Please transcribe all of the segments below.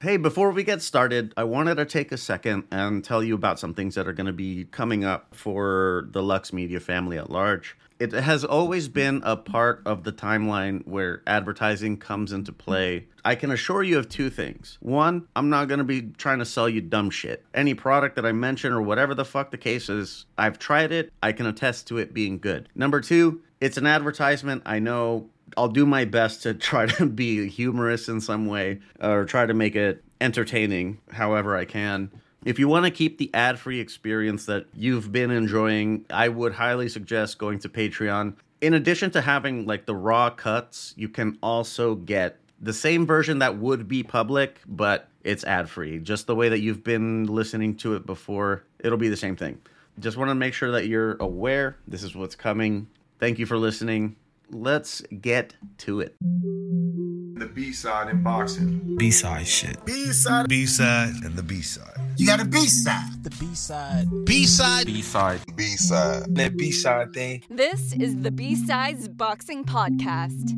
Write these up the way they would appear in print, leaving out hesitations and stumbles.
Hey, before we get started, I wanted to take a second and tell you about some things that are going to be coming up for the Lux Media family at large. It has always been a part of the timeline where advertising comes into play. I can assure you of two things. One, I'm not going to be trying to sell you dumb shit. Any product that I mention or whatever the fuck the case is, I've tried it. I can attest to it being good. Number two, it's an advertisement. I know I'll do my best to try to be humorous in some way or try to make it entertaining however I can. If you want to keep the ad-free experience that you've been enjoying, I would highly suggest going to Patreon. In addition to having like the raw cuts, you can also get the same version that would be public, but it's ad-free. Just the way that you've been listening to it before, it'll be the same thing. Just want to make sure that you're aware. This is what's coming. Thank you for listening. Let's get to it. The B-side in boxing. B-side shit. B-side. B-side. And the B-side. You got a B-side. The B-side. B-side. B-side. B-side. That B-side thing. This is the B-Sides Boxing Podcast.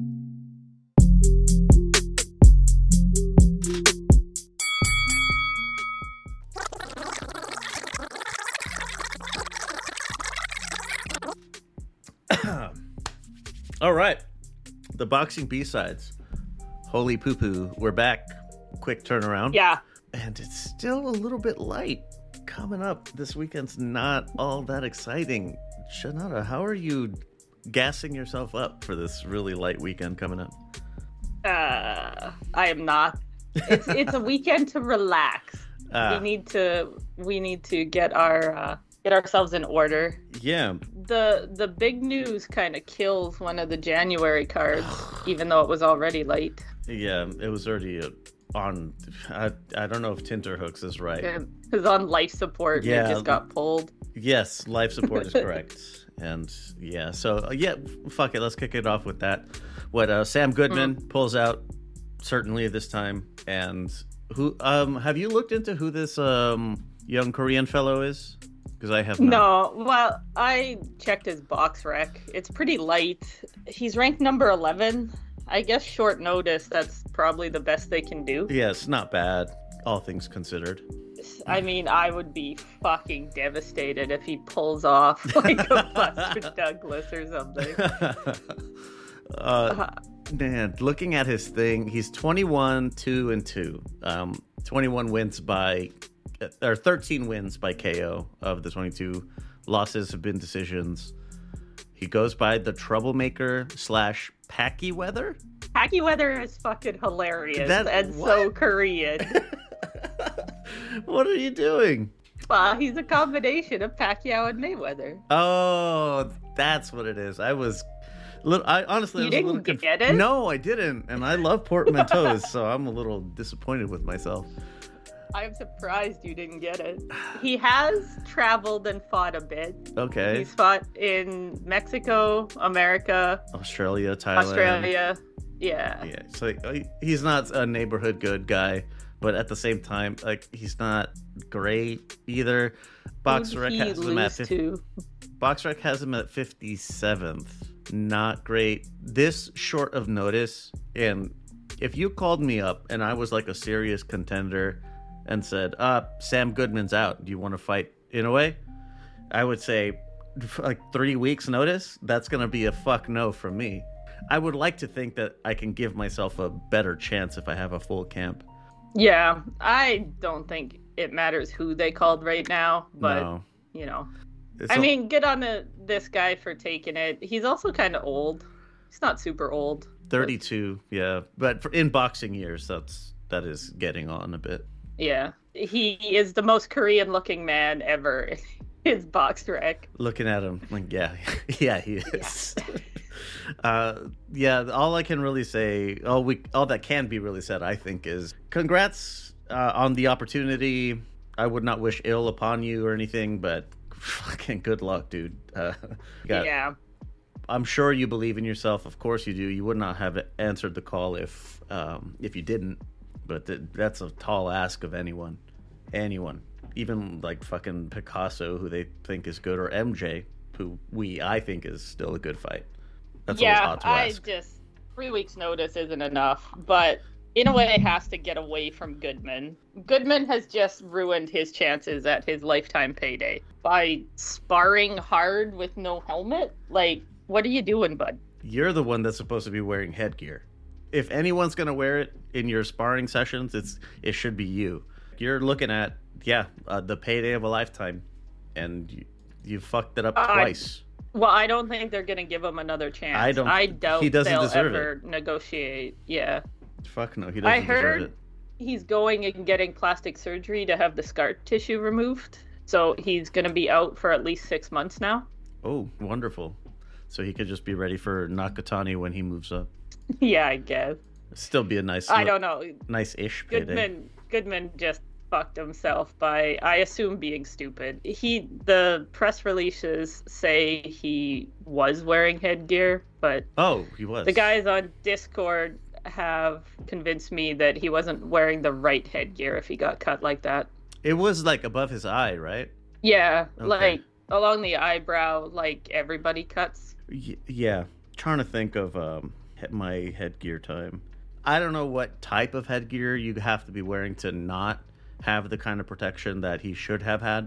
All right. The boxing B-sides. Holy poo-poo. We're back. Quick turnaround. Yeah. And it's still a little bit light. Coming up this weekend's not all that exciting. Shanada, how are you gassing yourself up for this really light weekend coming up? I am not. It's a weekend to relax. We need to get ourselves in order. Yeah. The big news kind of kills one of the January cards, even though it was already late. Yeah, it was already on. I don't know if Tinterhooks is right. It was on life support. Yeah. And it just got pulled. Yes, life support is correct. And yeah, so yeah, fuck it. Let's kick it off with that. What Sam Goodman pulls out certainly this time. And who have you looked into who this young Korean fellow is? Because I have not. No, well, I checked his box rec. It's pretty light. He's ranked number 11. I guess short notice, that's probably the best they can do. Yes, not bad, all things considered. I mean, I would be fucking devastated if he pulls off like a Buster Douglas or something. Man, looking at his thing, he's 21, 2-2. 21 wins by, or 13 wins by KO of the 22. Losses have been decisions. He goes by the Troublemaker / Packy Weather. Packy Weather is fucking hilarious and what? so Korean. What are you doing? He's a combination of Pacquiao and Mayweather. Oh, that's what it is. I was honestly, You I was didn't a little get it? No, I didn't, and I love portmanteaus, so I'm a little disappointed with myself. I'm surprised you didn't get it. He has traveled and fought a bit. Okay. He's fought in Mexico, America, Australia, Thailand. Australia. Yeah. Yeah, so he's not a neighborhood good guy, but at the same time, like, he's not great either. BoxRec has him at 50. BoxRec has him at 57th. Not great. This short of notice, and if you called me up and I was like a serious contender and said, Sam Goodman's out, do you want to fight in a way? I would say, like, 3 weeks notice? That's going to be a fuck no from me. I would like to think that I can give myself a better chance if I have a full camp. Yeah, I don't think it matters who they called right now, but, No. you know. It's I mean, good on this guy for taking it. He's also kind of old. He's not super old. 32, yeah. But in boxing years, that is getting on a bit. Yeah. He is the most Korean-looking man ever in his box rec. Looking at him, like, yeah, yeah, he is. Yeah, all I can really say, all that can be really said, I think, is congrats on the opportunity. I would not wish ill upon you or anything, but fucking good luck, dude. Yeah. I'm sure you believe in yourself. Of course you do. You would not have answered the call if you didn't. But that's a tall ask of anyone. Even like fucking Picasso, who they think is good, or MJ, who I think is still a good fight. That's a little odd to ask. 3 weeks notice isn't enough, but Inoue has to get away from Goodman. Goodman has just ruined his chances at his lifetime payday by sparring hard with no helmet. Like, what are you doing, bud? You're the one that's supposed to be wearing headgear. If anyone's going to wear it in your sparring sessions, it should be you. You're looking at, the payday of a lifetime, and you fucked it up twice. Well, I don't think they're going to give him another chance. I doubt he doesn't they'll deserve ever negotiate. Yeah. Fuck no, he doesn't deserve it. I heard he's going and getting plastic surgery to have the scar tissue removed. So he's going to be out for at least 6 months now. Oh, wonderful. So he could just be ready for Nakatani when he moves up. Yeah, I guess. Still be a nice... I don't know. Nice-ish payday. Goodman just fucked himself by, I assume, being stupid. The press releases say he was wearing headgear, but... Oh, he was. The guys on Discord have convinced me that he wasn't wearing the right headgear if he got cut like that. It was like above his eye, right? Yeah, okay. Like along the eyebrow, like everybody cuts. Yeah, trying to think of my headgear time. I don't know what type of headgear you have to be wearing to not have the kind of protection that he should have had.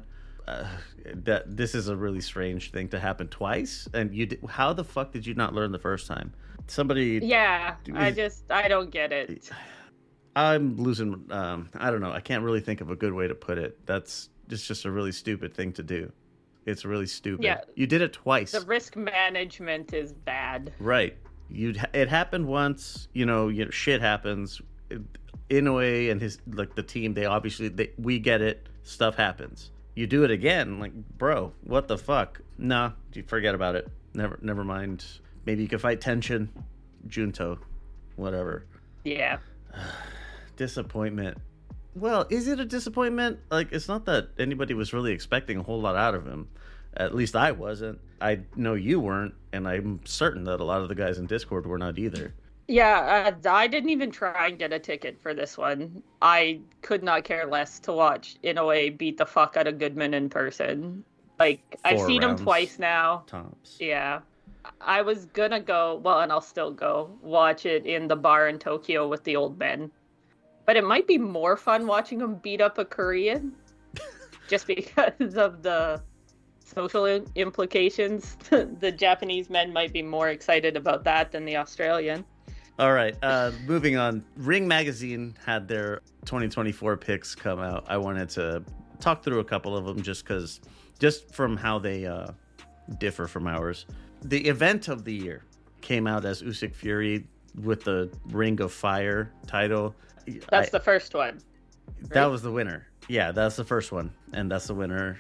This is a really strange thing to happen twice, and how the fuck did you not learn the first time? Somebody... Yeah, I don't get it. I'm losing... I don't know. I can't really think of a good way to put it. It's just a really stupid thing to do. It's really stupid. Yeah. You did it twice. The risk management is bad. Right. It happened once. Shit happens. Inoue and the team, we get it. Stuff happens. You do it again, like, bro, what the fuck? Nah, you forget about it. Never mind. Maybe you could fight Tenshin, Junto, whatever. Yeah. Disappointment. Well, is it a disappointment? Like, it's not that anybody was really expecting a whole lot out of him. At least I wasn't. I know you weren't, and I'm certain that a lot of the guys in Discord were not either. Yeah, I didn't even try and get a ticket for this one. I could not care less to watch Inoue beat the fuck out of Goodman in person. Like, I've seen him twice now. Tops. Yeah. I was gonna go, well, and I'll still go, watch it in the bar in Tokyo with the old men. But it might be more fun watching him beat up a Korean. Just because of the social implications. The Japanese men might be more excited about that than the Australian. All right, moving on. Ring Magazine had their 2024 picks come out. I wanted to talk through a couple of them just from how they differ from ours. The event of the year came out as Usyk Fury with the Ring of Fire title. That's the first one. Right? That was the winner. Yeah, that's the first one, and that's the winner.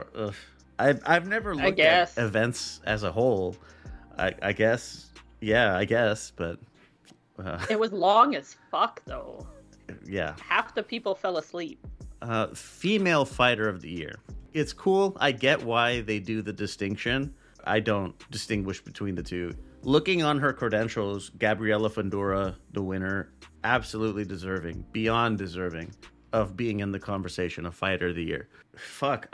I've never looked at events as a whole. I guess, but it was long as fuck, though. Yeah, half the people fell asleep. Female Fighter of the Year. It's cool. I get why they do the distinction. I don't distinguish between the two. Looking on her credentials, Gabriela Fundora, the winner, absolutely deserving, beyond deserving of being in the conversation of Fighter of the Year. Fuck,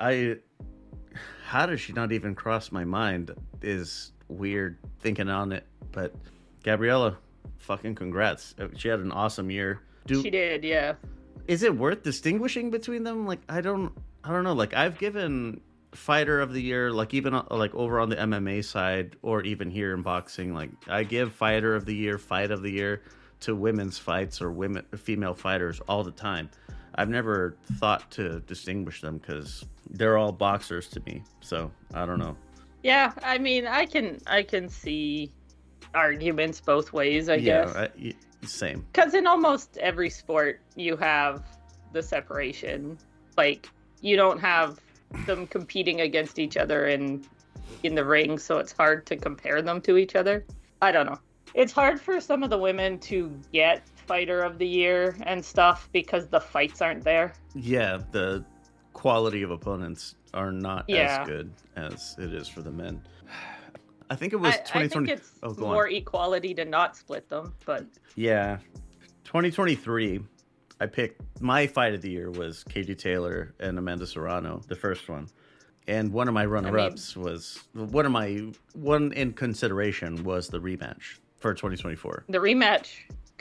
how does she not even cross my mind is weird thinking on it. But Gabriela, fucking congrats. She had an awesome year. She did, yeah. Is it worth distinguishing between them? Like, I don't know. Like, I've given Fighter of the Year, like, even like over on the MMA side, or even here in boxing, like, I give Fighter of the Year, Fight of the Year to women's fights or female fighters all the time. I've never thought to distinguish them because they're all boxers to me. So I don't know. Yeah, I mean, I can see arguments both ways, I guess. Same. Because in almost every sport, you have the separation. Like, you don't have them competing against each other in the ring, so it's hard to compare them to each other. I don't know. It's hard for some of the women to get Fighter of the Year and stuff because the fights aren't there. Yeah, the quality of opponents are not as good as it is for the men. I think it was 2020. I think it's more equality to not split them, but yeah, 2023. I picked my Fight of the Year was Katie Taylor and Amanda Serrano, the first one, and one of my runner-ups was one in consideration was the rematch for 2024. The rematch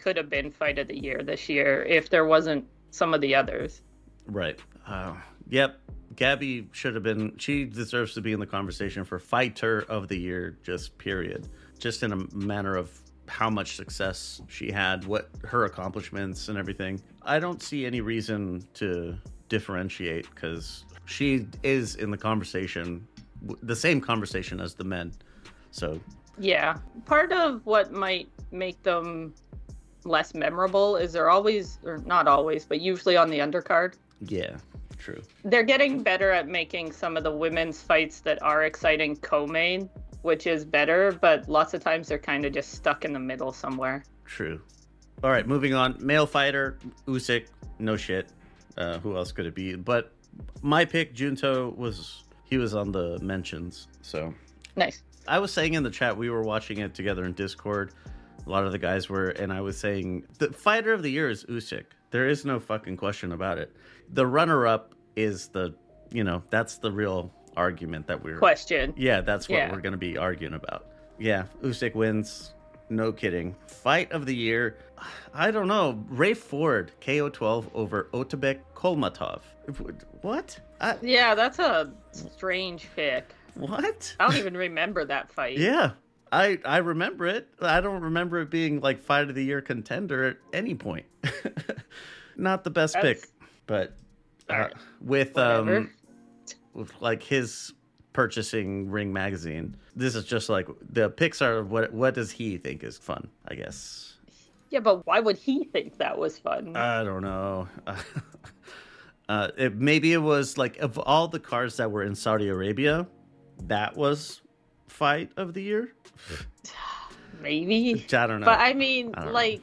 could have been fight of the year this year if there wasn't some of the others. Right. Yep. Gabby should have been. She deserves to be in the conversation for fighter of the year. Just period. Just in a manner of how much success she had, what her accomplishments and everything. I don't see any reason to differentiate because she is in the conversation, the same conversation as the men. So yeah, part of what might make them less memorable is they're always, or not always, but usually on the undercard. Yeah, true. They're getting better at making some of the women's fights that are exciting co-main, which is better, but lots of times they're kind of just stuck in the middle somewhere. True. All right, moving on. Male fighter, Usyk, no shit. Who else could it be? But my pick, Junto, was on the mentions, so. Nice. I was saying in the chat, we were watching it together in Discord. A lot of the guys were, and I was saying, the fighter of the year is Usyk. There is no fucking question about it. The runner-up is that's the real argument that we're... Question. Yeah, that's what we're going to be arguing about. Yeah, Usyk wins. No kidding. Fight of the year. I don't know. Ray Ford, KO 12 over Otabek Kolmatov. What? Yeah, that's a strange pick. What? I don't even remember that fight. Yeah, I remember it. I don't remember it being like fight of the year contender at any point. Not the best pick, but with like his purchasing Ring magazine, this is just like the picks are what does he think is fun, I guess. Yeah, but why would he think that was fun? I don't know. Maybe it was like, of all the cards that were in Saudi Arabia, that was fight of the year. Maybe. I don't know. But I mean,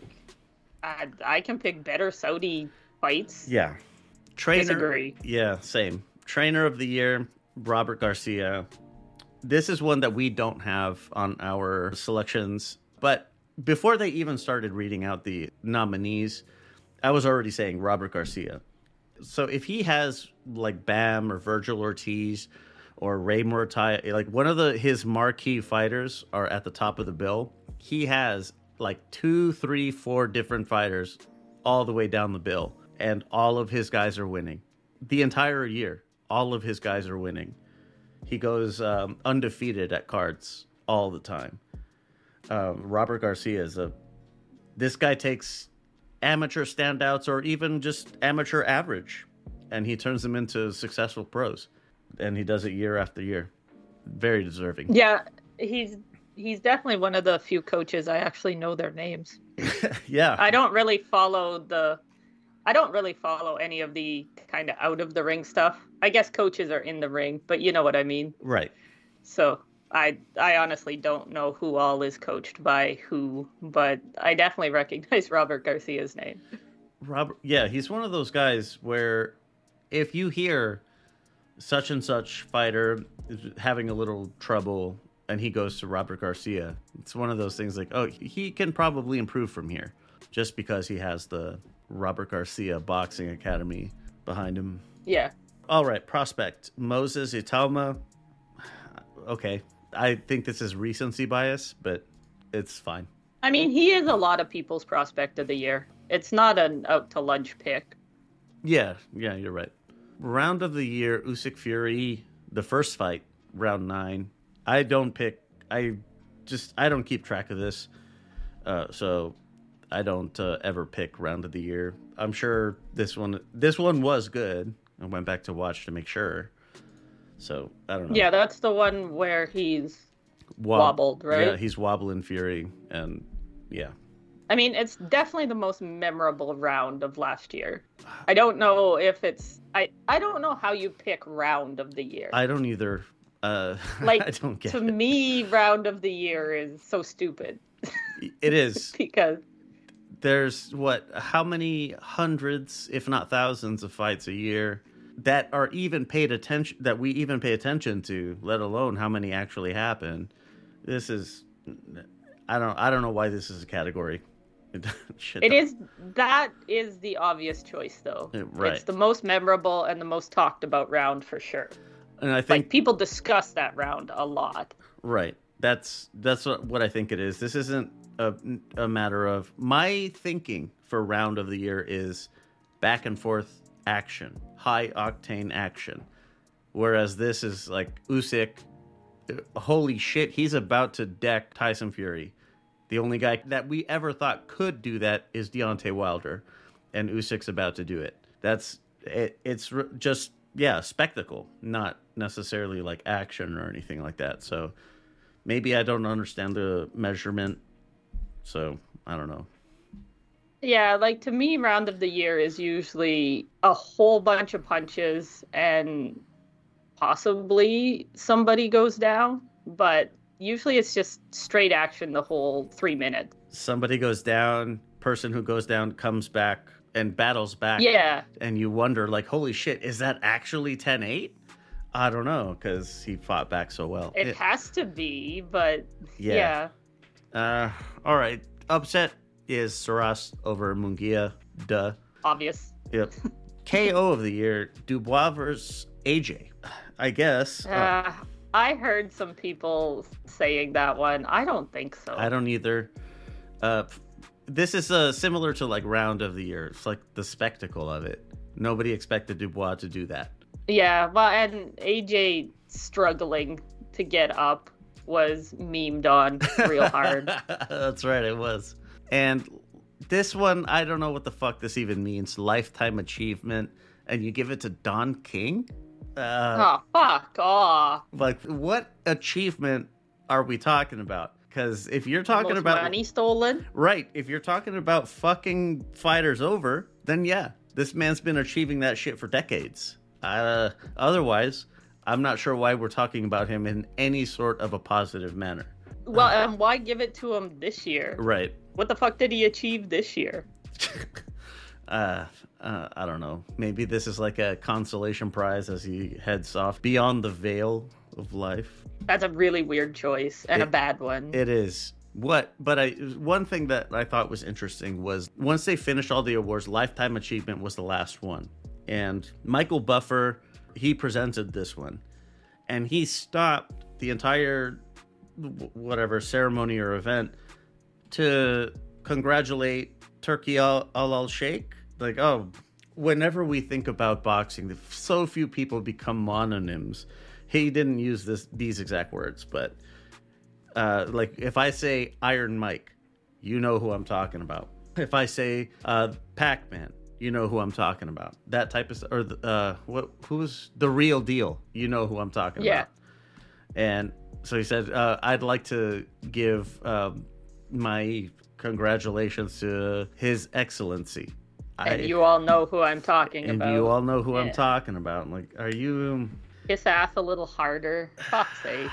I can pick better Saudi fights. Yeah. Trainer. Disagree. Yeah, same. Trainer of the year, Robert Garcia. This is one that we don't have on our selections. But before they even started reading out the nominees, I was already saying Robert Garcia. So if he has like Bam or Virgil Ortiz or Ray Murtai, like one of his marquee fighters are at the top of the bill, he has like 2, 3, 4 different fighters all the way down the bill. And all of his guys are winning. The entire year, all of his guys are winning. He goes undefeated at cards all the time. Robert Garcia this guy takes amateur standouts or even just amateur average, and he turns them into successful pros. And he does it year after year. Very deserving. Yeah, he's definitely one of the few coaches I actually know their names. Yeah. I don't really follow any of the kind of out of the ring stuff. I guess coaches are in the ring, but you know what I mean. Right. So I honestly don't know who all is coached by who, but I definitely recognize Robert Garcia's name. Yeah, he's one of those guys where if you hear such and such fighter is having a little trouble and he goes to Robert Garcia, it's one of those things like, oh, he can probably improve from here just because he has the Robert Garcia Boxing Academy behind him. Yeah. All right, prospect. Moses Italma. Okay. I think this is recency bias, but it's fine. I mean, he is a lot of people's prospect of the year. It's not an out to lunch pick. Yeah, you're right. Round of the year, Usyk Fury, the first fight, round 9. I don't keep track of this. So I don't ever pick round of the year. I'm sure this one was good. I went back to watch to make sure. So I don't know. Yeah, that's the one where he's wobbled, right? Yeah, he's wobbling Fury, and yeah. I mean, it's definitely the most memorable round of last year. I don't know if it's... I don't know how you pick round of the year. I don't either. Like, I don't get to it. me, round of the year is so stupid. It is. Because... There's how many hundreds, if not thousands, of fights a year that are even paid attention, that we even pay attention to, let alone how many actually happen. This is... I don't know why this is a category. That is the obvious choice, though. Right. It's the most memorable and the most talked about round for sure. And I think like, people discuss that round a lot. Right. That's what I think it is. This isn't a matter of my thinking for round of the year is back and forth action, high octane action. Whereas this is like Usyk, holy shit, he's about to deck Tyson Fury. The only guy that we ever thought could do that is Deontay Wilder, and Usyk's about to do it. That's it. It's just spectacle, not necessarily like action or anything like that. So maybe I don't understand the measurement. So I don't know. Yeah, like to me, round of the year is usually a whole bunch of punches and possibly somebody goes down, but usually it's just straight action the whole 3 minutes. Somebody goes down, person who goes down comes back and battles back. Yeah. And you wonder, like, holy shit, is that actually 10-8? I don't know, because he fought back so well. It has to be, but yeah. All right. Upset is Saras over Munguia. Duh. Obvious. Yep. KO of the year, Dubois versus AJ. I guess. I heard some people saying that one. I don't think so. I don't either. This is similar to like round of the year. It's like the spectacle of it. Nobody expected Dubois to do that. Yeah, well, and AJ struggling to get up was memed on real hard. That's right, it was. And this one, I don't know what the fuck this even means. Lifetime achievement, and you give it to Don King? Oh, fuck off. Like, what achievement are we talking about? Because if you're talking about money stolen, right? If you're talking about fucking fighters over, then yeah, this man's been achieving that shit for decades. Otherwise, I'm not sure why we're talking about him in any sort of a positive manner. Well, and why give it to him this year? Right. What the fuck did he achieve this year? I don't know. Maybe this is like a consolation prize as he heads off beyond the veil of life. That's a really weird choice and a bad one. It is. But one thing that I thought was interesting was once they finished all the awards, Lifetime Achievement was the last one. And Michael Buffer, he presented this one. And he stopped the entire whatever ceremony or event to congratulate Turki Al-Sheikh. Like, oh, whenever we think about boxing, so few people become mononyms. He didn't use these exact words, but like if I say Iron Mike, you know who I'm talking about. If I say Pac-Man, you know who I'm talking about. That type of or who's the real deal? You know who I'm talking about. And so he said, I'd like to give my congratulations to His Excellency. And you all know who I'm talking about. And you all know who I'm talking about. I'm like, are you... Kiss ass a little harder. Fuck's sake.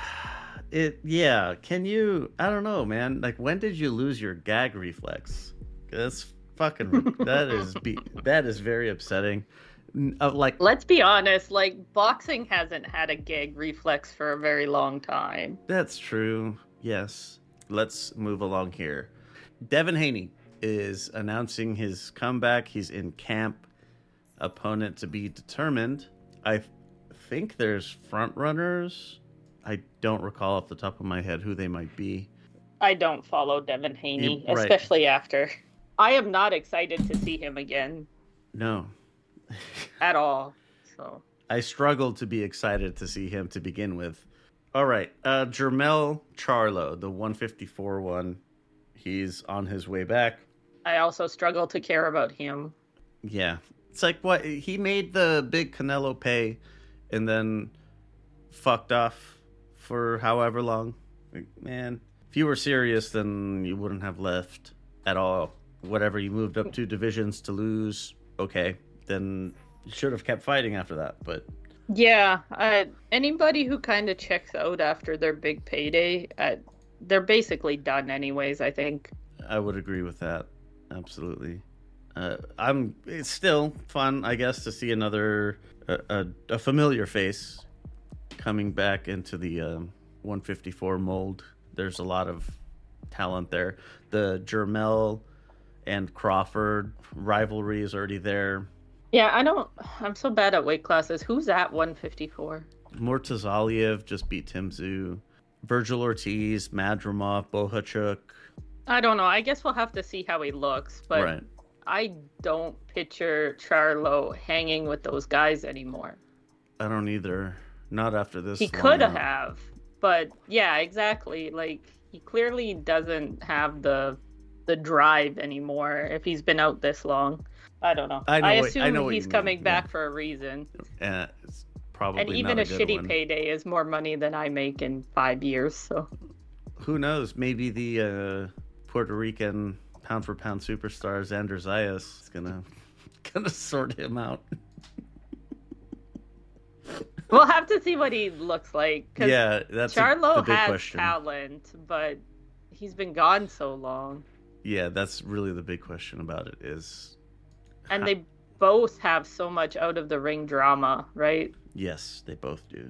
Can you... I don't know, man. Like, when did you lose your gag reflex? That's fucking... that is very upsetting. Like, let's be honest. Like, boxing hasn't had a gag reflex for a very long time. That's true. Yes. Let's move along here. Devin Haney is announcing his comeback. He's in camp. Opponent to be determined. I think there's front runners. I don't recall off the top of my head who they might be. I don't follow Devin Haney, Right. especially after. I am not excited to see him again. No. At all. So I struggled to be excited to see him to begin with. All right. Jermell Charlo, the 154 one. He's on his way back. I also struggle to care about him. Yeah. It's like what he made the big Canelo pay and then fucked off for however long. Like, man, if you were serious, then you wouldn't have left at all. Whatever you moved up 2 divisions to lose, okay, then you should have kept fighting after that. But yeah, anybody who kind of checks out after their big payday, they're basically done anyways, I think. I would agree with that. Absolutely. It's still fun, I guess, to see another a familiar face coming back into the 154 mold. There's a lot of talent there. The Jermell and Crawford rivalry is already there. Yeah, I'm so bad at weight classes. Who's at 154? Murtazaliev just beat Tim Tszyu. Virgil Ortiz, Madrimov, Bohachuk. I don't know. I guess we'll have to see how he looks, but Right. I don't picture Charlo hanging with those guys anymore. I don't either. Not after this. He long could out. have, but yeah, exactly. Like, he clearly doesn't have the drive anymore if he's been out this long. I don't know. I know assume what he's you coming mean, back yeah. for a reason. It's probably And even not a a good shitty one. payday is more money than I make in 5 years. So Who knows? Maybe the Puerto Rican pound for pound superstar Xander Zayas is gonna sort him out. we'll have to see what he looks like. 'Cause Yeah, that's the Charlo big has question. talent, but he's been gone so long. Yeah, that's really the big question about it is. And they both have so much out of the ring drama, right? Yes, they both do.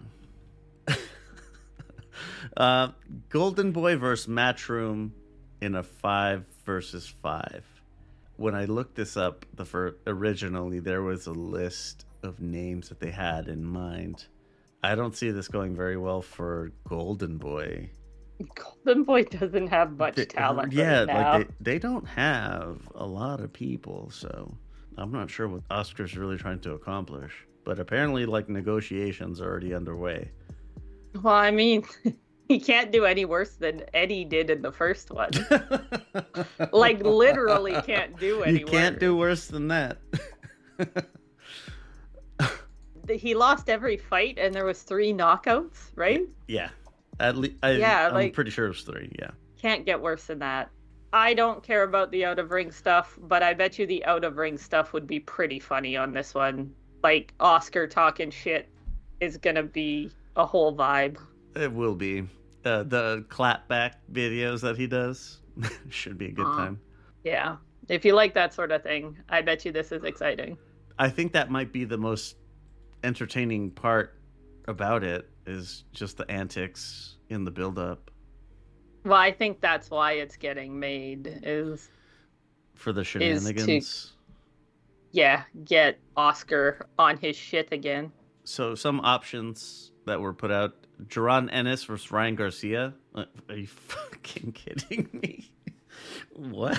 Golden Boy versus Matchroom in a 5 versus 5. When I looked this up, originally there was a list of names that they had in mind. I don't see this going very well for Golden Boy. Golden Boy doesn't have much talent right now. like they don't have a lot of people, so I'm not sure what Oscar's really trying to accomplish. But apparently, like, negotiations are already underway. Well, I mean, he can't do any worse than Eddie did in the first one. Like, literally can't do any You can't worse. do worse than that. He lost every fight, and there was 3 knockouts, right? Yeah, I'm like- pretty sure it was 3. Yeah, Can't get worse than that. I don't care about the out-of-ring stuff, but I bet you the out-of-ring stuff would be pretty funny on this one. Like, Oscar talking shit is gonna be a whole vibe. it will be. The clapback videos that he does should be a good time. Yeah. If you like that sort of thing, I bet you this is exciting. I think that might be the most entertaining part about it is just the antics in the build-up Well, I think that's why it's getting made, is, for the shenanigans. yeah, get Oscar on his shit again. So some options that were put out: Jaron Ennis versus Ryan Garcia. Are you fucking kidding me? What?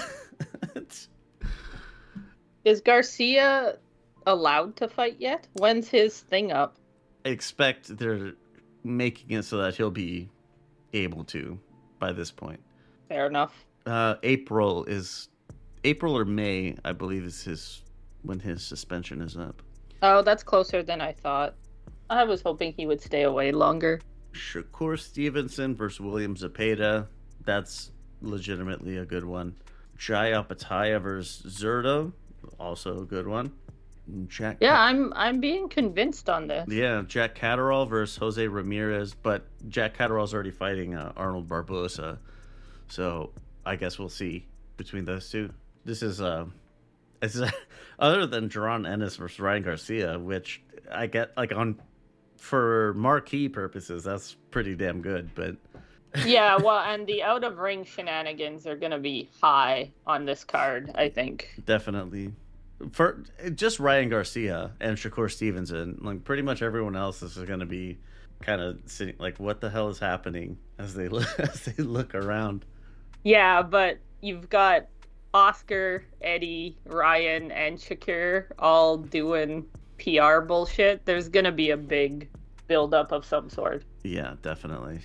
Is Garcia allowed to fight yet? When's his thing up? I expect they're making it so that he'll be able to by this point. Fair enough. April or May, I believe, is when his suspension is up. Oh, that's closer than I thought. I was hoping he would stay away longer. Shakur Stevenson versus William Zepeda. That's legitimately a good one. Jai Apataya versus Zerto. Also a good one. Yeah, I'm being convinced on this. Yeah, Jack Catterall versus Jose Ramirez, but Jack Catterall's already fighting Arnold Barbosa, so I guess we'll see between those two. This is other than Jaron Ennis versus Ryan Garcia, which I get for marquee purposes, that's pretty damn good. But Yeah, well, and the out of ring shenanigans are gonna be high on this card, I think. definitely. For just Ryan Garcia and Shakur Stevenson, like pretty much everyone else is going to be kind of sitting like, what the hell is happening as they look around. Yeah, but you've got Oscar, Eddie, Ryan, and Shakur all doing PR bullshit. There's gonna be a big buildup of some sort. Yeah, definitely.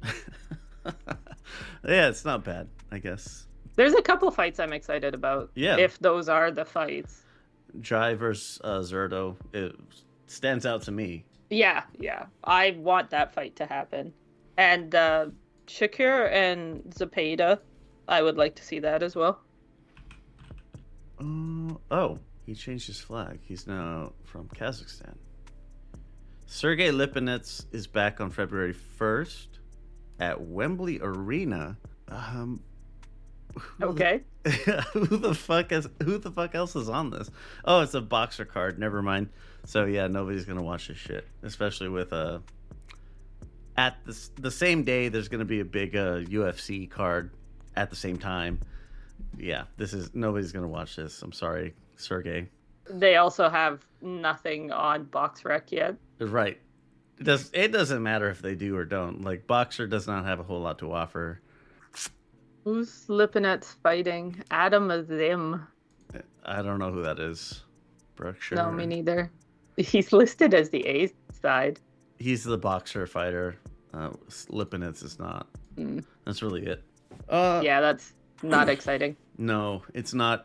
Yeah, it's not bad, I guess. There's a couple fights I'm excited about. Yeah. If those are the fights. Jai versus Zerto, it stands out to me. Yeah. I want that fight to happen. And Shakur and Zepeda, I would like to see that as well. Oh, he changed his flag. He's now from Kazakhstan. Sergey Lipinets is back on February 1st at Wembley Arena. Okay. Who the fuck else is on this? Oh, it's a boxer card. Never mind. So yeah, nobody's gonna watch this shit, especially with at the same day. There's gonna be a big UFC card at the same time. Yeah, nobody's gonna watch this. I'm sorry, Sergey. They also have nothing on BoxRec yet. Right. It doesn't matter if they do or don't. Like, Boxer does not have a whole lot to offer. Who's Lipinets fighting? Adam Azim. I don't know who that is. Berkshire. No, me neither. He's listed as the A side. He's the boxer fighter. Lipinets is not. Mm. That's really it. Yeah, that's not exciting. No, it's not.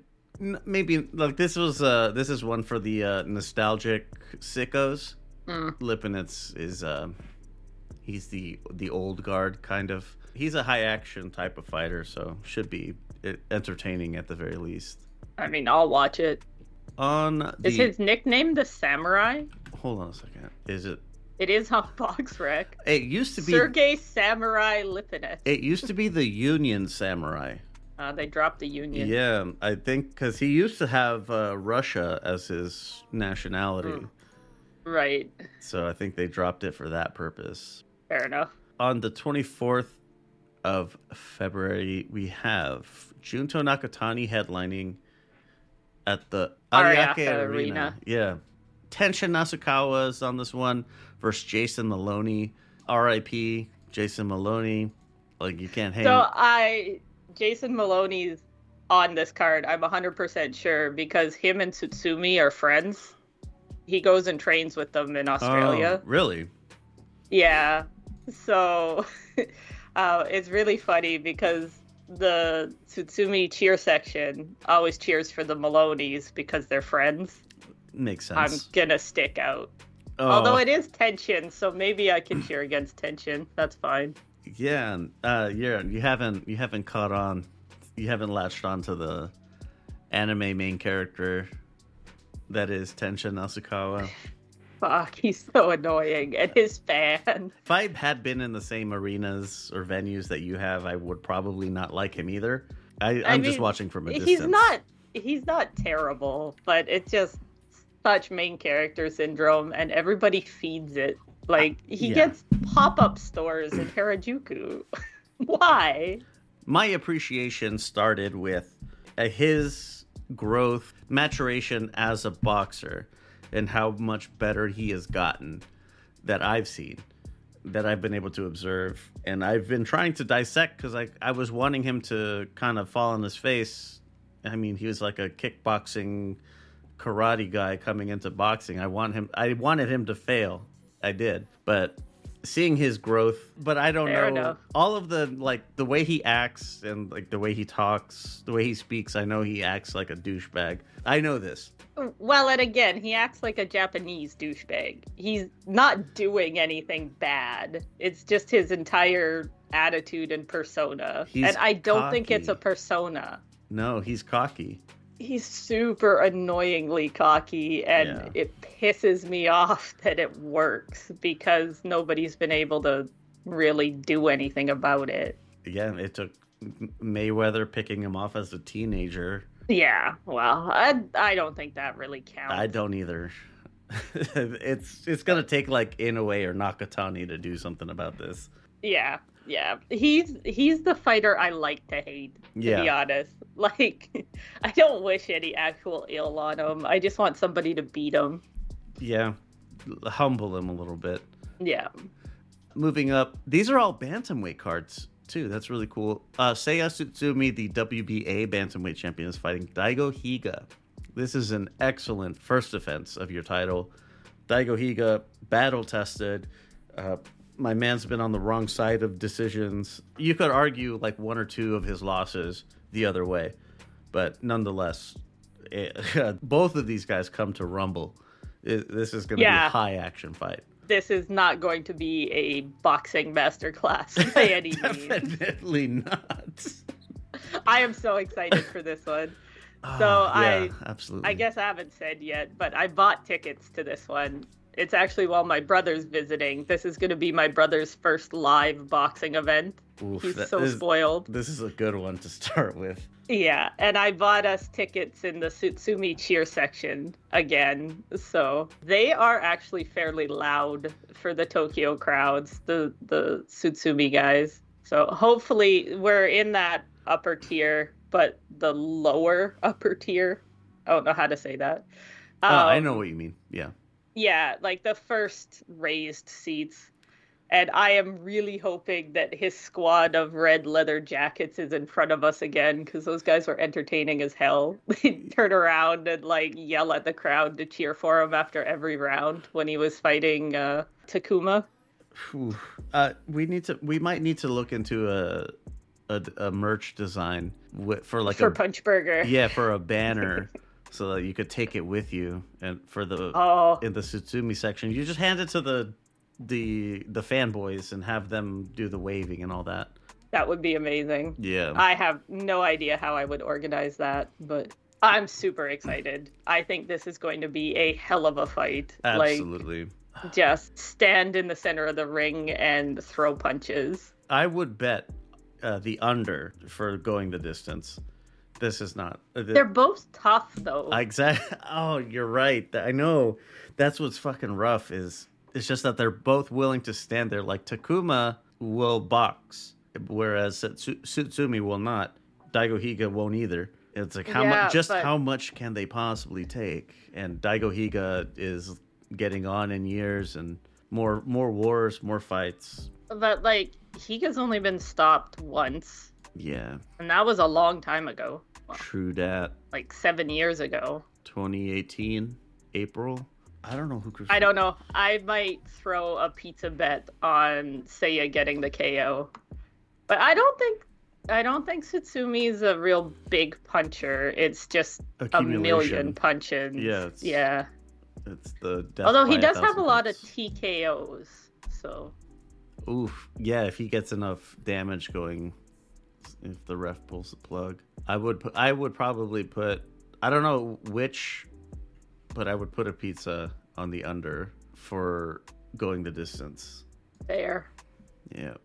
Maybe like this is one for the nostalgic sickos. Lipinets is he's the old guard kind of. He's a high action type of fighter, so should be entertaining at the very least. I mean, I'll watch it. Is his nickname the Samurai? Hold on a second. Is it? It is on BoxRec. It used to be Sergey Samurai Lipinets. It used to be the Union Samurai. They dropped the Union. Yeah, I think because he used to have Russia as his nationality. Right. So I think they dropped it for that purpose. Fair enough. On the 24th of February, we have Junto Nakatani headlining at the Ariake Arena. Yeah. Tenshin Nasukawa is on this one versus Jason Maloney. R.I.P. Jason Maloney. Like, you can't hang. Jason Maloney's on this card, I'm 100% sure, because him and Tsutsumi are friends. He goes and trains with them in Australia. Oh, really? Yeah. So it's really funny because the Tsutsumi cheer section always cheers for the Maloneys because they're friends. Makes sense. I'm gonna stick out. Oh. Although it is Tenshin, so maybe I can cheer against Tenshin. That's fine. Yeah, you haven't caught on. You haven't latched on to the anime main character that is Tenshin Nasukawa. Fuck, he's so annoying, and his fan. If I had been in the same arenas or venues that you have, I would probably not like him either. I'm just watching from a distance. He's not terrible, but it's just such main character syndrome, and everybody feeds it. Like, he gets pop-up stores in Harajuku. Why? My appreciation started with his growth, maturation as a boxer, and how much better he has gotten that I've seen, that I've been able to observe. And I've been trying to dissect because I was wanting him to kind of fall on his face. I mean, he was like a kickboxing karate guy coming into boxing. I wanted him to fail. I did. But seeing his growth, but I don't know. Enough. All of the, like, the way he acts and, like, the way he talks, the way he speaks, I know he acts like a douchebag. I know this. Well, and again, he acts like a Japanese douchebag. He's not doing anything bad. It's just his entire attitude and persona. And I don't think it's a persona. No, he's cocky. He's super annoyingly cocky, and it pisses me off that it works because nobody's been able to really do anything about it. Yeah, it took Mayweather picking him off as a teenager. Yeah, well, I don't think that really counts. I don't either. It's gonna take like Inoue or Nakatani to do something about this. Yeah. He's the fighter I like to hate, to be honest. Like, I don't wish any actual ill on him. I just want somebody to beat him. Yeah. Humble him a little bit. Yeah. Moving up, these are all bantamweight cards too. That's really cool. Seiya Tsutsumi, the WBA bantamweight champion, is fighting Daigo Higa. This is an excellent first defense of your title. Daigo Higa, battle tested. My man's been on the wrong side of decisions. You could argue like one or two of his losses the other way, but nonetheless, both of these guys come to Rumble. This is going to be a high action fight. This is not going to be a boxing masterclass by any means. Definitely not. I am so excited for this one. Absolutely. I guess I haven't said yet, but I bought tickets to this one. It's actually while my brother's visiting. This is going to be my brother's first live boxing event. Oof, he's so spoiled. This is a good one to start with. Yeah, and I bought us tickets in the Tsutsumi cheer section again. So they are actually fairly loud for the Tokyo crowds, the Tsutsumi guys. So hopefully we're in that upper tier, but the lower upper tier. I don't know how to say that. I know what you mean. Yeah. Yeah, like the first raised seats. And I am really hoping that his squad of red leather jackets is in front of us again, because those guys were entertaining as hell. They'd turn around and like yell at the crowd to cheer for him after every round when he was fighting Takuma. We might need to look into a merch design for Punch Burger. Yeah, for a banner. So that you could take it with you, and in the Tsutsumi section, you just hand it to the fanboys and have them do the waving and all that. That would be amazing. Yeah. I have no idea how I would organize that, but I'm super excited. I think this is going to be a hell of a fight. Absolutely. Like, just stand in the center of the ring and throw punches. I would bet the under for going the distance. This is not. They're both tough, though. Exactly. Oh, you're right. I know. That's what's fucking rough. It's just that they're both willing to stand there. Like Takuma will box, whereas Tsutsumi will not. Daigo Higa won't either. It's like how much can they possibly take? And Daigo Higa is getting on in years, and more wars, more fights. But like Higa's only been stopped once. Yeah. And that was a long time ago. Well, true that. Like 7 years ago. 2018, April. I don't know who. I don't know. I might throw a pizza bet on Seiya getting the KO. But I don't think Tsutsumi is a real big puncher. It's just a million punches. Yeah. It's the death. Although he does have a lot of TKOs. So. Oof. Yeah, if he gets enough damage going. If the ref pulls the plug, I would probably put, I don't know which, but I would put a pizza on the under for going the distance. Fair. Yeah.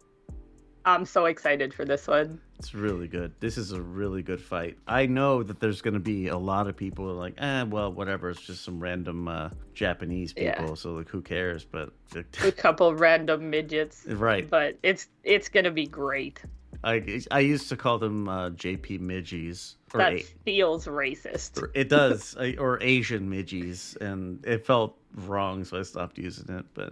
I'm so excited for this one. It's really good. This is a really good fight. I know that there's going to be a lot of people who are like, well, whatever. It's just some random Japanese people. Yeah. So like, who cares? But a couple random midgets. Right. But it's going to be great. I used to call them JP midgies. That feels racist. It does, or Asian midgies, and it felt wrong, so I stopped using it. But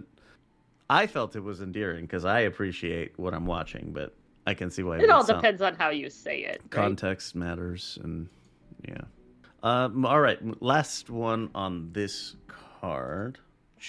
I felt it was endearing because I appreciate what I'm watching, but I can see why it all depends on how you say it. Right? Context matters, and yeah. All right, last one on this card: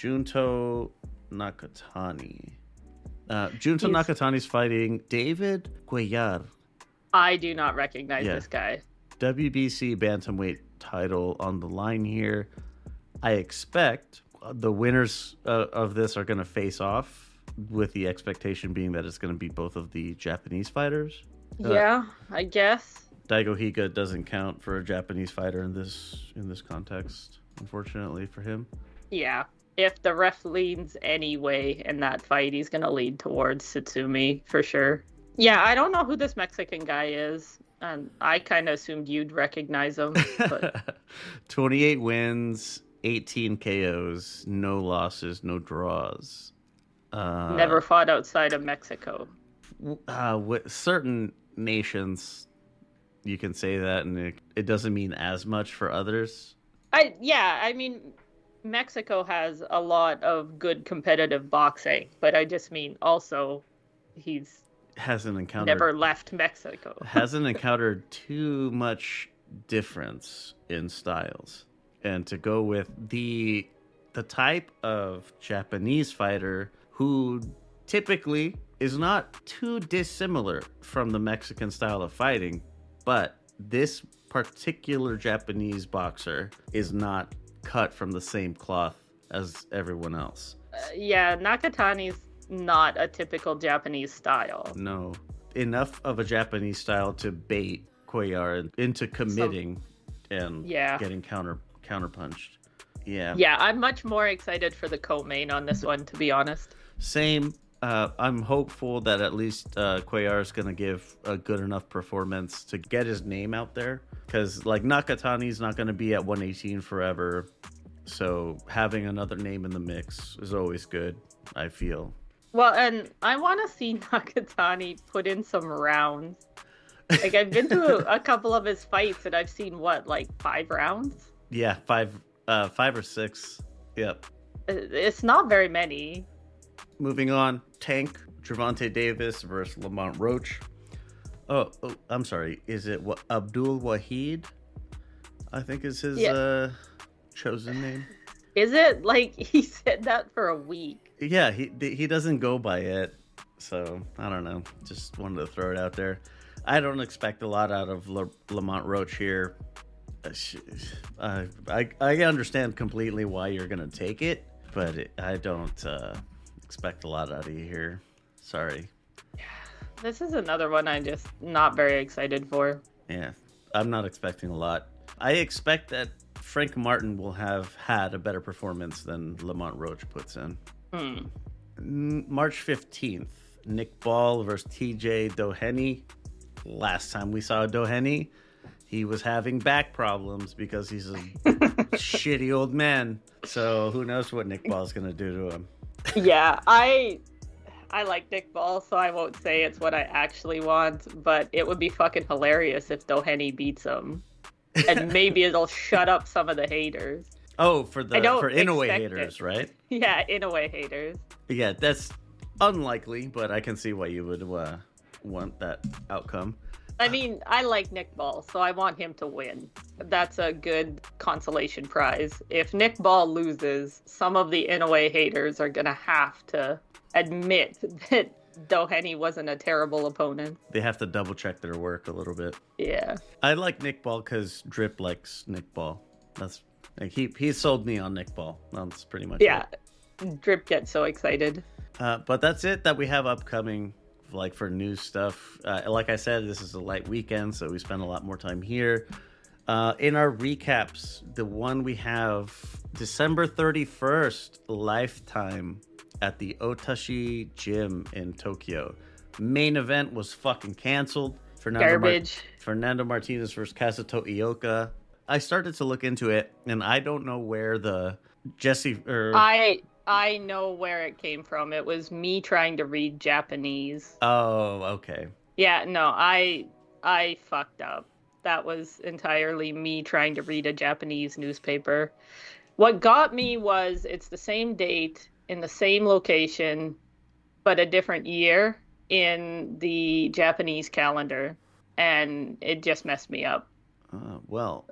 Junto Nakatani. Junto Nakatani's fighting David Cuellar. I do not recognize this guy. WBC bantamweight title on the line here. I expect the winners of this are going to face off, with the expectation being that it's going to be both of the Japanese fighters. Yeah, I guess. Daigo Higa doesn't count for a Japanese fighter in this context, unfortunately for him. Yeah. If the ref leans any way in that fight, he's going to lead towards Tsutsumi for sure. Yeah, I don't know who this Mexican guy is. And I kind of assumed you'd recognize him. But... 28 wins, 18 KOs, no losses, no draws. Never fought outside of Mexico. With certain nations, you can say that, and it doesn't mean as much for others. I mean... Mexico has a lot of good competitive boxing, but I just mean also never left Mexico. Hasn't encountered too much difference in styles. And to go with the type of Japanese fighter who typically is not too dissimilar from the Mexican style of fighting, but this particular Japanese boxer is not cut from the same cloth as everyone else. Nakatani's not a typical Japanese style. No. Enough of a Japanese style to bait Cuellar into committing and getting counterpunched. Yeah. Yeah, I'm much more excited for the co-main on this one, to be honest. Same. I'm hopeful that at least Cuellar is going to give a good enough performance to get his name out there. Because like Nakatani's not going to be at 118 forever. So having another name in the mix is always good, I feel. Well, and I want to see Nakatani put in some rounds. Like, I've been to a couple of his fights, and I've seen, 5 rounds? Yeah, 5 or 6. Yep. It's not very many. Moving on, Tank, Gervonta Davis versus Lamont Roach. Oh, I'm sorry. Is it Abdul Wahid? I think is his chosen name. Is it? Like, he said that for a week. Yeah, he doesn't go by it. So, I don't know. Just wanted to throw it out there. I don't expect a lot out of Lamont Roach here. I understand completely why you're going to take it, but I don't expect a lot out of you here. Sorry. This is another one I'm just not very excited for. Yeah, I'm not expecting a lot. I expect that Frank Martin will have had a better performance than Lamont Roach puts in. March 15th, Nick Ball versus TJ Doheny. Last time we saw Doheny, he was having back problems because he's a shitty old man. So who knows what Nick Ball's going to do to him. Yeah, I like Nick Ball, so I won't say it's what I actually want, but it would be fucking hilarious if Doheny beats him. And maybe it'll shut up some of the haters. Oh, for Inoue haters, right? Yeah, Inoue haters. Yeah, that's unlikely, but I can see why you would want that outcome. I mean, I like Nick Ball, so I want him to win. That's a good consolation prize. If Nick Ball loses, some of the Inoue haters are going to have to admit that Doheny wasn't a terrible opponent. They have to double check their work a little bit. Yeah. I like Nick Ball because Drip likes Nick Ball. That's like he sold me on Nick Ball. That's pretty much it. Drip gets so excited. But that's it that we have upcoming, like for news stuff. Like I said, this is a light weekend, so we spend a lot more time here. In our recaps, the one we have December 31st, Lifetime at the Otashi Gym in Tokyo. Main event was fucking canceled. Garbage. Fernando Martinez versus Kazuto Ioka. I started to look into it, and I don't know where the Jesse... I know where it came from. It was me trying to read Japanese. Oh, okay. Yeah, no, I fucked up. That was entirely me trying to read a Japanese newspaper. What got me was it's the same date in the same location, but a different year in the Japanese calendar, and it just messed me up. Well,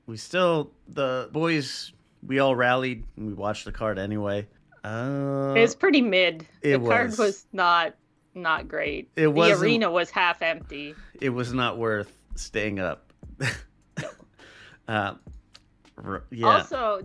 the boys, we all rallied and we watched the card anyway. It was pretty mid. The card was not great. The arena was half empty. It was not worth staying up. Yeah. Also,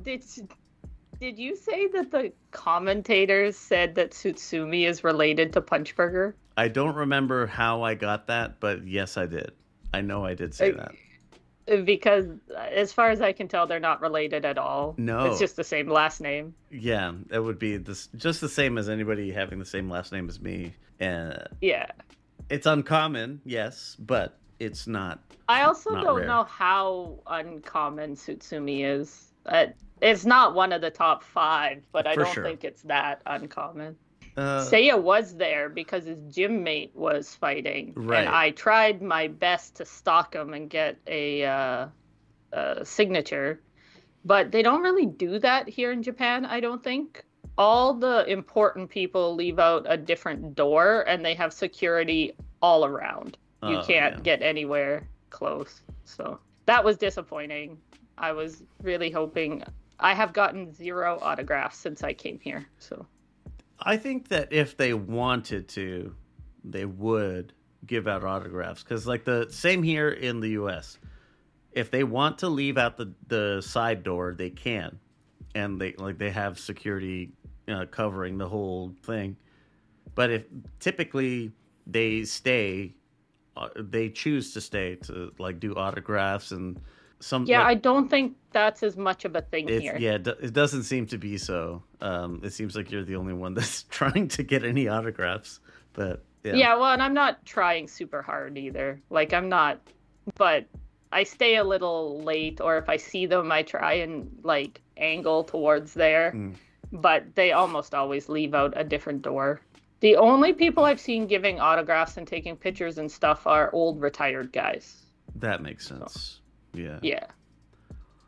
did you say that the commentators said that Tsutsumi is related to Punchburger? I don't remember how I got that, but yes, I did. I know I did say that. Because as far as I can tell, they're not related at all. No. It's just the same last name. Yeah, it would be just the same as anybody having the same last name as me. Yeah. It's uncommon, yes, but it's not. I also don't rare. know how uncommon Tsutsumi is. It's not one of the top 5, but I don't think it's that uncommon. Seiya was there because his gym mate was fighting, right. And I tried my best to stalk him and get a signature, but they don't really do that here in Japan, I don't think. All the important people leave out a different door, and they have security all around. You can't get anywhere close, so that was disappointing. I was really hoping. I have gotten 0 autographs since I came here, so... I think that if they wanted to, they would give out autographs. Because, like, the same here in the U.S. If they want to leave out the side door, they can. And they have security covering the whole thing. But if typically they stay, they choose to stay to, like, do autographs and some... Yeah, like, I don't think that's as much of a thing here. Yeah, it doesn't seem to be so. It seems like you're the only one that's trying to get any autographs. But yeah, well, and I'm not trying super hard either. Like, I'm not, but I stay a little late, or if I see them, I try and, like, angle towards there. But they almost always leave out a different door. The only people I've seen giving autographs and taking pictures and stuff are old retired guys. That makes sense. Yeah.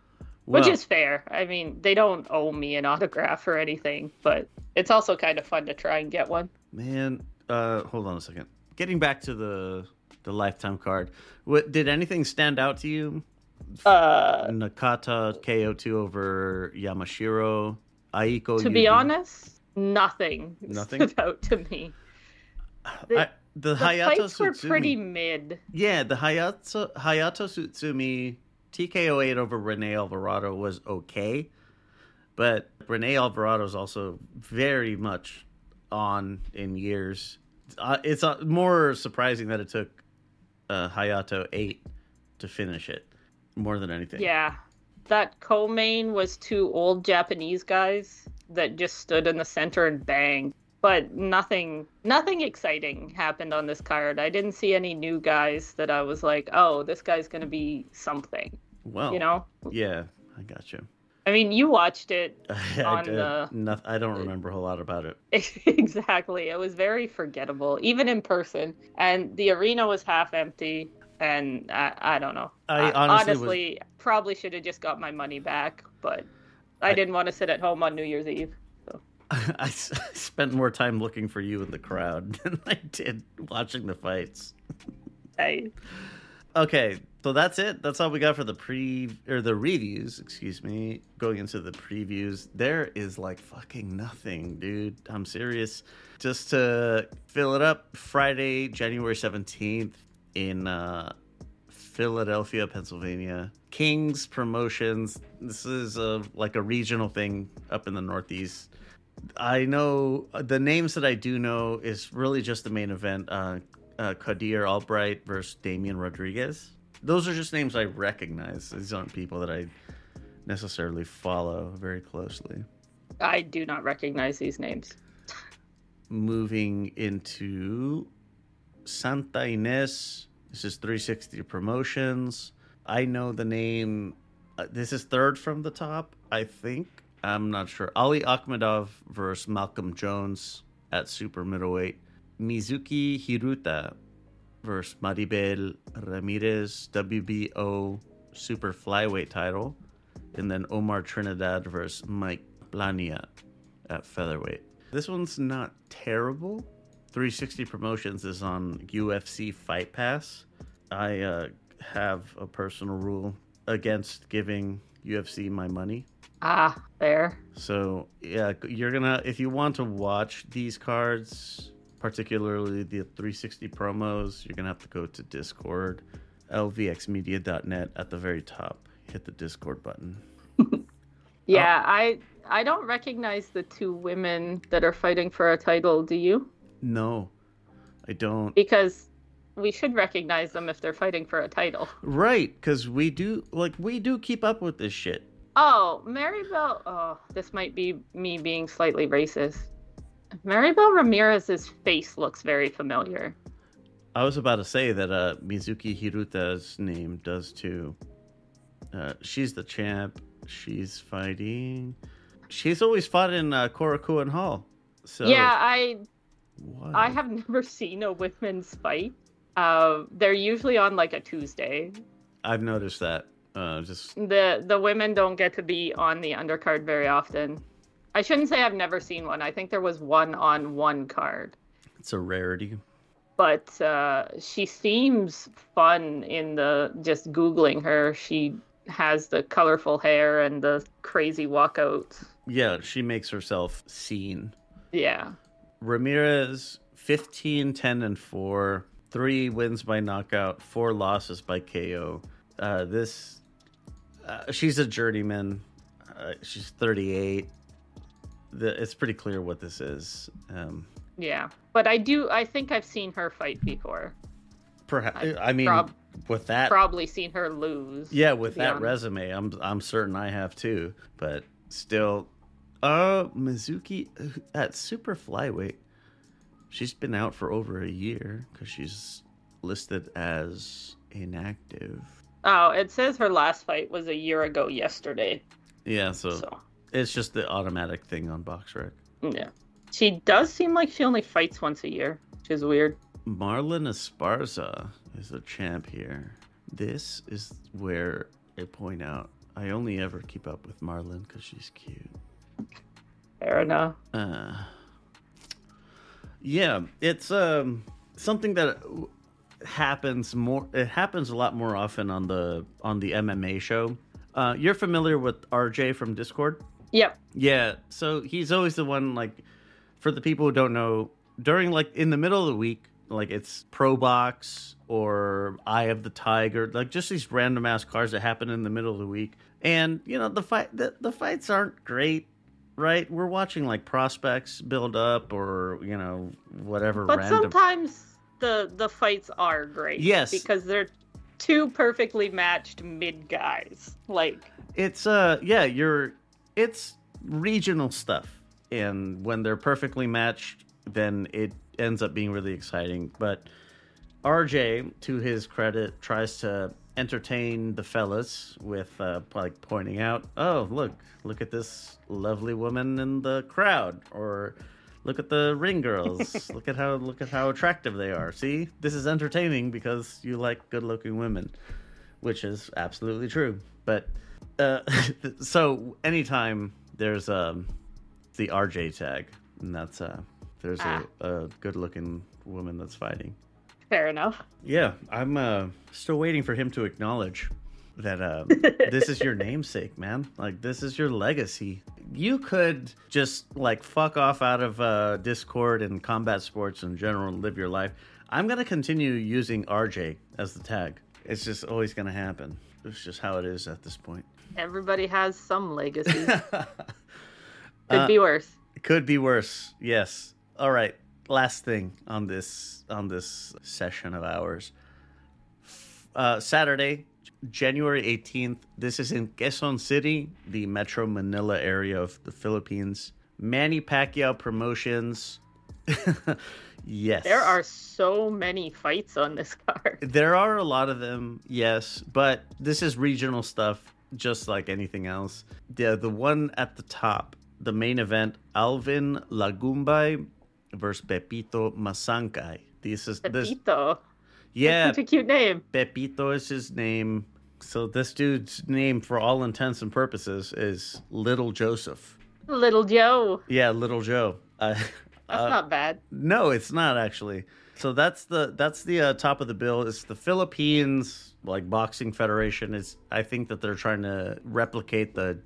Well, which is fair. I mean, they don't owe me an autograph or anything, but it's also kind of fun to try and get one. man, hold on a second. Getting back to the lifetime card, what did anything stand out to you? Nakata KO2 over Yamashiro, Aiko. To be honest, nothing Nothing? stood out to me. The The Hayato fights were Tsutsumi. pretty mid. Yeah, the Hayato Tsutsumi TKO 8 over Rene Alvarado was okay, but Rene Alvarado is also very much on in years. It's more surprising that it took Hayato 8 to finish it, more than anything. Yeah. That co-main was two old Japanese guys that just stood in the center and banged. But nothing exciting happened on this card. I didn't see any new guys that I was like, oh, this guy's going to be something. Well, You know? yeah, I got you. I mean, you watched it I on did. the... I don't remember a whole lot about it. Exactly. It was very forgettable, even in person. And the arena was half empty. And I don't know. I honestly probably should have just got my money back. But I didn't want to sit at home on New Year's Eve. I spent more time looking for you in the crowd than I did watching the fights. Okay, so that's it. That's all we got for the reviews, excuse me. Going into the previews, there is like fucking nothing, dude. I'm serious. Just to fill it up, Friday, January 17th in Philadelphia, Pennsylvania. King's Promotions. This is like a regional thing up in the Northeast. I know the names that I do know is really just the main event. Kadir Albright versus Damian Rodriguez. Those are just names I recognize. These aren't people that I necessarily follow very closely. I do not recognize these names. Moving into Santa Ynez. This is 360 Promotions. I know the name. This is third from the top, I think. I'm not sure. Ali Akhmedov versus Malcolm Jones at super middleweight. Mizuki Hiruta versus Maribel Ramirez, WBO super flyweight title. And then Omar Trinidad versus Mike Blania at featherweight. This one's not terrible. 360 Promotions is on UFC Fight Pass. I have a personal rule against giving UFC my money. Ah, there. So, yeah, you're gonna, if you want to watch these cards, particularly the 360 promos, you're gonna have to go to Discord, lvxmedia.net at the very top. Hit the Discord button. Yeah, I don't recognize the two women that are fighting for a title, do you? No, I don't. Because we should recognize them if they're fighting for a title. Right, because we do keep up with this shit. Oh, Maribel. Oh, this might be me being slightly racist. Maribel Ramirez's face looks very familiar. I was about to say that Mizuki Hiruta's name does too. She's the champ. She's fighting. She's always fought in Korakuen Hall. So Yeah, I what? have never seen a women's fight. They're usually on like a Tuesday. I've noticed that. Just The women don't get to be on the undercard very often. I shouldn't say I've never seen one. I think there was one on one card. it's a rarity. But she seems fun in the just Googling her. She has the colorful hair and the crazy walkouts. Yeah, she makes herself seen. Yeah. Ramirez 15, 10, and 4. 3 wins by knockout, 4 losses by KO. She's a journeyman. She's 38. It's pretty clear what this is. Yeah. But I think I've seen her fight before. Perhaps. I mean, with that, Probably seen her lose. yeah, with to be that honest. resume, I'm certain I have too. But still, Mizuki at super flyweight, she's been out for over a year because she's listed as inactive. Oh, it says her last fight was a year ago yesterday. Yeah, so So, it's just the automatic thing on BoxRec. yeah. She does seem like she only fights once a year, which is weird. Marlon Esparza is the champ here. This is where I point out I only ever keep up with Marlon because she's cute. Fair enough. Yeah, it's something that happens more. It happens a lot more often on the MMA show. You're familiar with RJ from Discord? Yep. Yeah, so he's always the one, like, for the people who don't know, during, like, in the middle of the week, like, it's Pro Box or Eye of the Tiger, like, just these random ass cards that happen in the middle of the week. And, you know, the fights aren't great, right? We're watching, like, prospects build up or, you know, whatever. But random... sometimes the fights are great. Yes. Because they're two perfectly matched mid guys. Like, it's, it's regional stuff. And when they're perfectly matched, then it ends up being really exciting. But RJ, to his credit, tries to entertain the fellas with like pointing out, oh, look at this lovely woman in the crowd, or look at the ring girls. look at how attractive they are. See, this is entertaining because you like good-looking women, which is absolutely true. But so anytime there's the RJ tag, and that's there's a good-looking woman that's fighting. fair enough. Yeah, I'm still waiting for him to acknowledge that this is your namesake, man. Like, this is your legacy. You could just, like, fuck off out of Discord and combat sports in general and live your life. I'm going to continue using RJ as the tag. It's just always going to happen. It's just how it is at this point. Everybody has some legacy. Could be worse. Could be worse, yes. All right, last thing on this session of ours. Saturday, January 18th. This is in Quezon City, the Metro Manila area of the Philippines. Manny Pacquiao Promotions. Yes. There are so many fights on this card. There are a lot of them, yes. But this is regional stuff, just like anything else. The one at the top, the main event, Alvin Lagumbay versus Pepito Masankay. Pepito. Yeah. That's such a cute name. Pepito is his name. So this dude's name, for all intents and purposes, is Little Joseph. Little Joe. Yeah, Little Joe. That's not bad. No, it's not actually. So that's the top of the bill. It's the Philippines, like, Boxing Federation. I think that they're trying to replicate the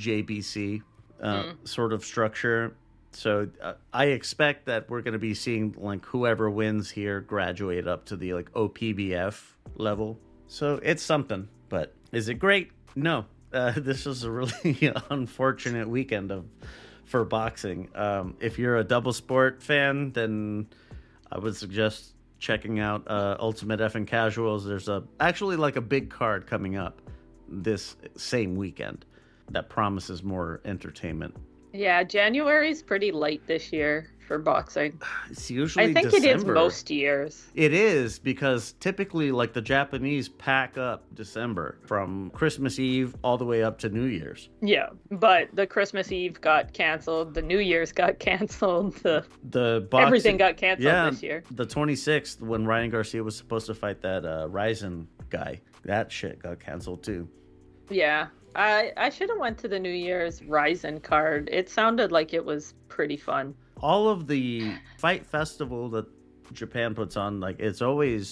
JBC sort of structure. So I expect that we're going to be seeing, like, whoever wins here graduate up to the, like, OPBF level. So it's something. But is it great? No. This was a really unfortunate weekend for boxing. If you're a double sport fan, then I would suggest checking out Ultimate Effing Casuals. There's actually a big card coming up this same weekend that promises more entertainment. Yeah, January's pretty light this year for boxing. It's usually I think December. it is most years. It is, because typically, like, the Japanese pack up December from Christmas Eve all the way up to New Year's. Yeah, but the Christmas Eve got canceled. The New Year's got canceled. Everything got canceled this year. The 26th, when Ryan Garcia was supposed to fight that Ryzen guy, that shit got canceled too. Yeah. I should have went to the New Year's Ryzen card. It sounded like it was pretty fun. All of the fight festival that Japan puts on, like, it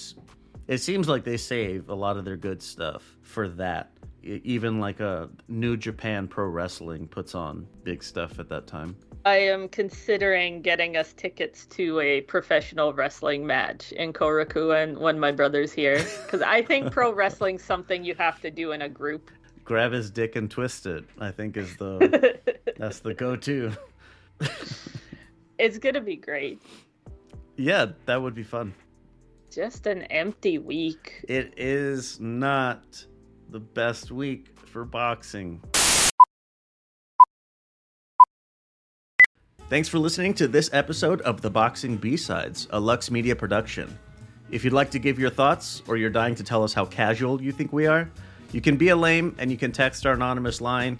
seems like they save a lot of their good stuff for that. Even like a New Japan Pro Wrestling puts on big stuff at that time. I am considering getting us tickets to a professional wrestling match in Korakuen when my brother's here. Because I think pro wrestling's something you have to do in a group. Grab his dick and twist it, I think that's the go-to. It's gonna be great. Yeah, that would be fun. Just an empty week. It is not the best week for boxing. Thanks for listening to this episode of The Boxing B-Sides, a Lux Media production. If you'd like to give your thoughts, or you're dying to tell us how casual you think we are, you can be a lame, and you can text our anonymous line,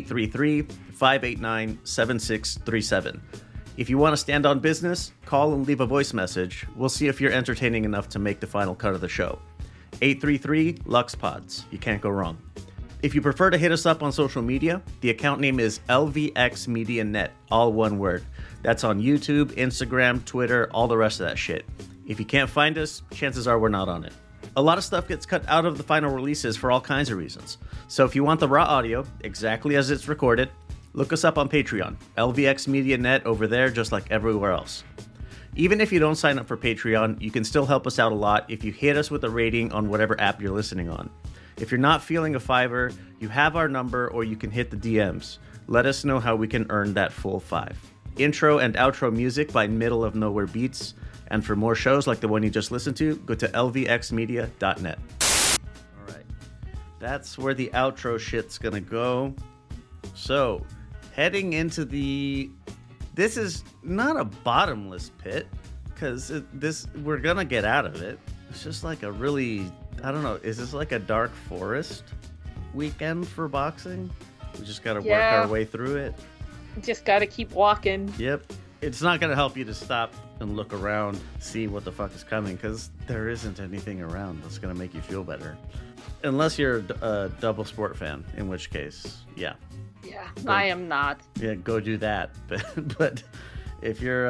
833-589-7637. If you want to stand on business, call and leave a voice message. We'll see if you're entertaining enough to make the final cut of the show. 833-LUXPODS. You can't go wrong. If you prefer to hit us up on social media, the account name is LVX Media Net, all one word. That's on YouTube, Instagram, Twitter, all the rest of that shit. If you can't find us, chances are we're not on it. A lot of stuff gets cut out of the final releases for all kinds of reasons. So if you want the raw audio, exactly as it's recorded, look us up on Patreon, LVX Media Net over there just like everywhere else. Even if you don't sign up for Patreon, you can still help us out a lot if you hit us with a rating on whatever app you're listening on. If you're not feeling a $5, you have our number or you can hit the DMs. Let us know how we can earn that full $5. Intro and outro music by Middle of Nowhere Beats. And for more shows like the one you just listened to, go to lvxmedia.net. All right. That's where the outro shit's gonna go. So, heading into the... This is not a bottomless pit, because we're gonna get out of it. It's just like a really... I don't know, is this like a dark forest weekend for boxing? We just gotta work our way through it. Just gotta keep walking. Yep. It's not gonna help you to stop and look around, see what the fuck is coming, because there isn't anything around that's gonna make you feel better. Unless you're a double sport fan, in which case, yeah. Yeah, I am not. Yeah, go do that. But if you're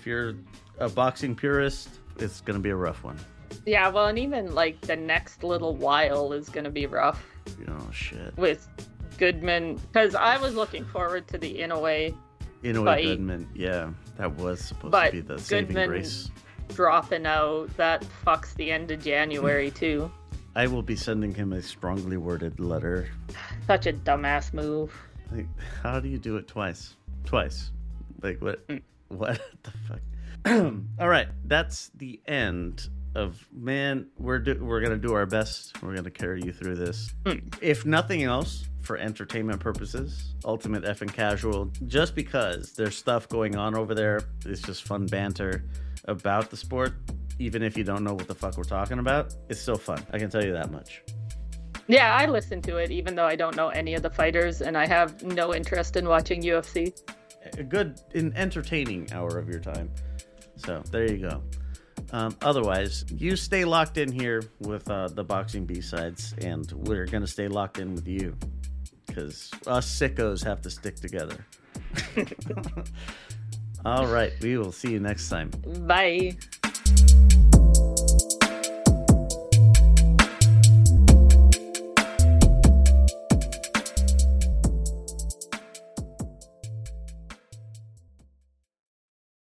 a boxing purist, it's gonna be a rough one. Yeah, well, and even like the next little while is gonna be rough. Oh shit. With Goodman, because I was looking forward to the Inoue fight. Goodman, yeah, that was supposed to be the saving Goodman grace. Dropping out, that fucks the end of January too. I will be sending him a strongly worded letter. Such a dumbass move. Like, how do you do it twice? Like what? What the fuck? All right, that's the end of, man. We're gonna do our best. We're gonna carry you through this. If nothing else, for entertainment purposes, Ultimate Effing Casual. Just because there's stuff going on over there, it's just fun banter about the sport. Even if you don't know what the fuck we're talking about, it's still fun. I can tell you that much. Yeah, I listen to it even though I don't know any of the fighters and I have no interest in watching UFC. A good, entertaining hour of your time. So there you go. Otherwise, you stay locked in here with the Boxing B-Sides, and we're going to stay locked in with you because us sickos have to stick together. All right, we will see you next time. Bye.